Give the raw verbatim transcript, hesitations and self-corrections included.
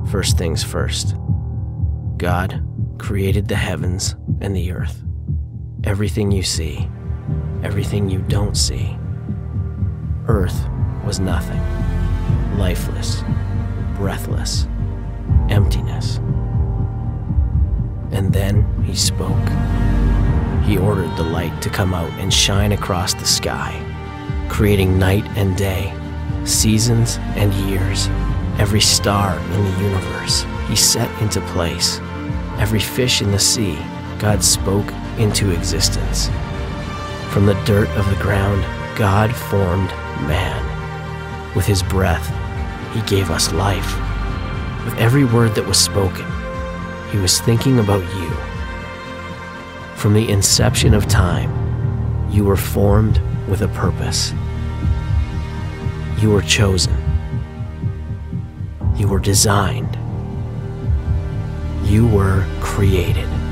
First things first. God created the heavens and the earth. Everything you see, everything you don't see. Earth was nothing, lifeless, breathless, emptiness. And then he spoke. He ordered the light to come out and shine across the sky, creating night and day, seasons and years. Every star in the universe he set into place. Every fish in the sea, God spoke into existence. From the dirt of the ground, God formed man. With his breath, he gave us life. With every word that was spoken, he was thinking about you. From the inception of time, you were formed with a purpose. You were chosen. You were designed. You were created.